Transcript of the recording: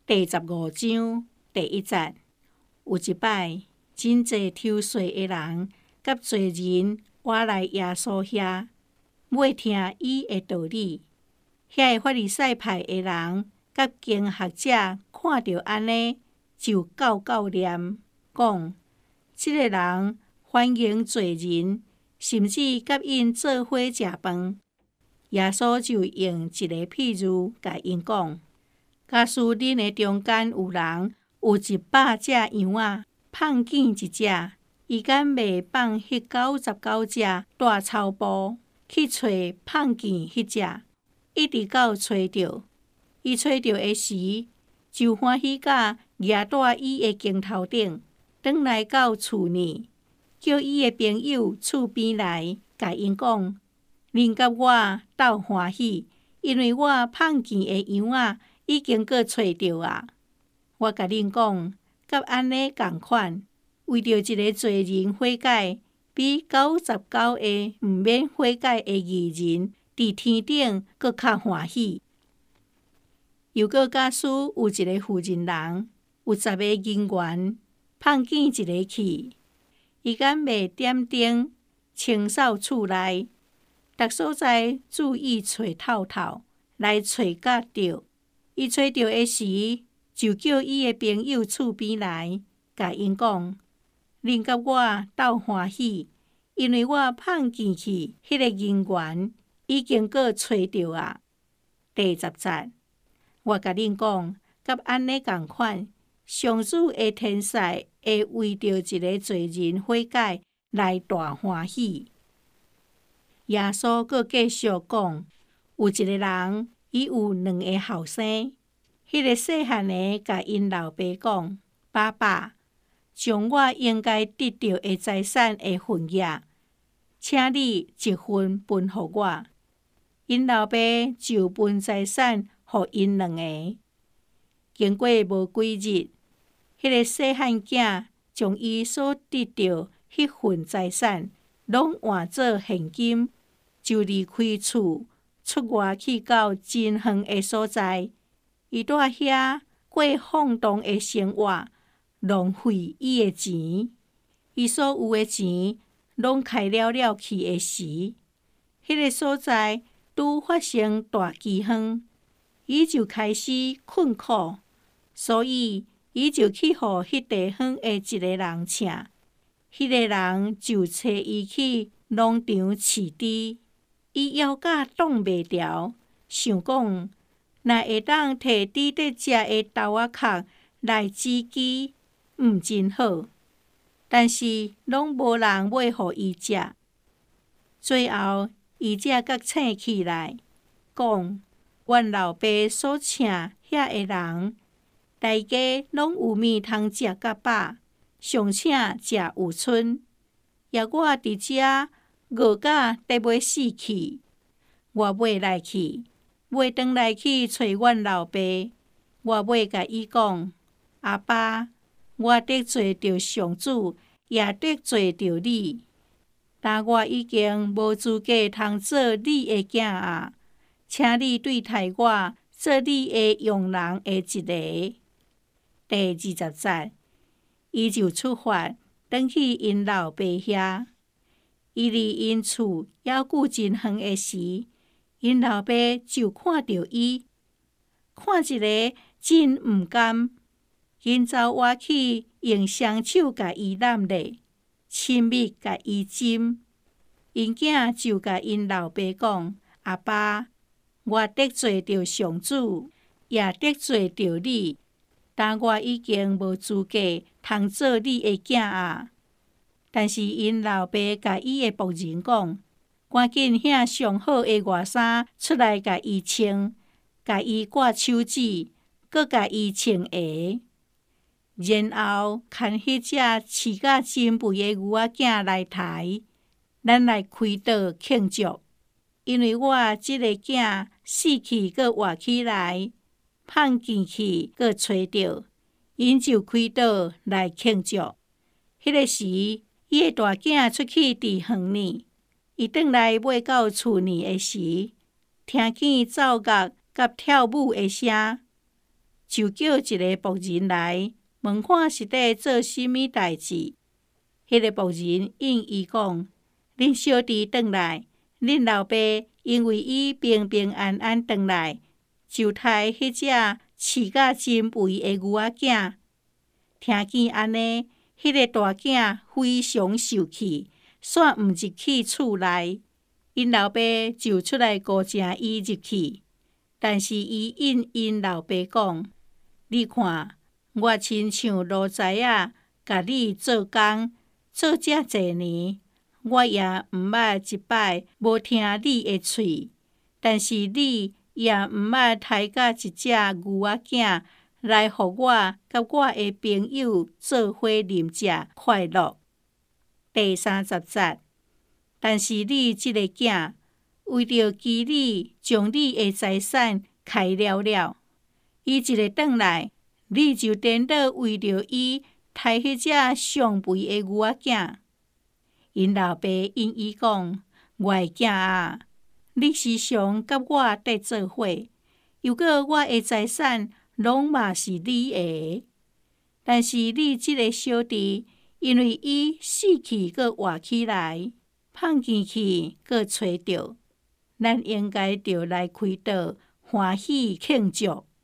第15章第1節，有一擺，真濟抽稅的人甲罪人活來耶穌遐，要聽伊的道理。遐個法利賽派的人甲經學者看到安尼，就教念講：這個人歡迎罪人，甚至甲因做伙食飯。耶穌就用一個譬喻甲因講：假使恁的中間有人有100隻羊仔，放見一隻，伊敢袂放迄99隻大草埔去找放見迄隻，一直到找着。伊找着的時，就歡喜甲徛蹛伊的肩頭頂，轉來到厝裡，叫伊的朋友厝邊來，甲因講：恁甲我鬥歡喜，因為我放見的羊仔已經閣找着啊！我甲恁講，甲安尼共款，為着一個罪人悔改，比99個毋免悔改的義人，佇天頂閣較歡喜。又閣假使有一個婦人人，有10個銀元，放見一個去，伊敢袂點燈清掃厝內，逐所在注意找透透，來找甲着。伊找着的時，就叫伊的朋友厝邊來，甲因講：恁甲我鬥歡喜，因為我放見去迄個銀元已經閣找着啊！第10節，我甲恁講，甲安尼共款，上主的天使會為着一個罪人悔改來大歡喜。耶穌閣繼續講，有一個人，伊有2個後生，迄個細漢的甲因老爸講：爸爸，將我應該得到的財產的份額，請你一份分予我。因老爸就分財產予因2個。經過無幾日，迄個細漢囝將伊所得到迄份財產，攏換做現金，就離開厝，出外去到真遠的所在。伊在遐過放蕩的生活，浪費伊的錢。伊所有的錢攏開了去的時，迄個所在拄發生大饑荒，伊就開始困苦，所以伊就去予迄地方的一個人請，迄個人就找伊去農場飼豬。伊腰甲擋袂牢，想講若會當摕豬得食的豆仔殼來飼雞，真好。但是攏無人買予伊食。最後，伊才閣醒起來，講：阮老爸所請遐個人，大家攏有面通食甲飽，尚且食有剩，也我佇遮餓甲得要死去。我尾來去，尾轉來去找阮老爸。我尾甲伊講：阿爸，我得罪着上主，也得罪着你。但我已經無資格通做你的囝啊，請你對待我做你的傭人的一個。第20節，伊就出發，轉去因老爸遐。伊離因厝猶佫真遠的時，因老爸就看到伊，看一個真毋甘，因走活去用雙手甲伊攬咧，親密甲伊親。因囝就甲因老爸講：阿爸，我得罪着上主，也得罪着你，但我已經無資格通做你的囝啊。但是因老爸甲伊的僕人講：趕緊遐上好的外衫出來甲伊穿，甲伊掛手指，閣甲伊穿鞋，然後牽迄隻飼甲真肥的牛仔囝來抬，咱來開刀慶祝，因為我這個囝死去閣活起來，放見去閣找着，因就開刀來慶祝。迄個時，伊的大囝出去佇園裡，伊轉來買到厝裡的時，聽見奏樂甲跳舞的聲， 就叫一个僕人来，问看是伫做甚物代志。迄个僕人应伊讲：恁小弟转来，恁老爸因为伊平平安安转来，就杀迄只饲甲真肥的牛仔囝。听见安尼，迄个大囝非常受气，煞毋入去厝内。因老爸就出来鼓请伊入去，但是伊应因老爸讲：你看，我亲像奴才仔，甲你做工做遮侪年，我也毋捌一摆无听你的喙，但是你也毋捌杀甲一只牛仔囝来，互我甲我的朋友做伙啉食快乐。第30节。但是你即个囝，为着记你将你的财产开了，伊一个转来，你就颠倒为着伊杀迄只上肥的牛仔囝。因老爸因伊讲：我的囝啊，你时常甲我伫做伙，又搁我的财产拢嘛是你的。但是你即个小弟，因为伊死去搁活起来，放见去，搁找着，咱应该着来开道，欢喜庆祝。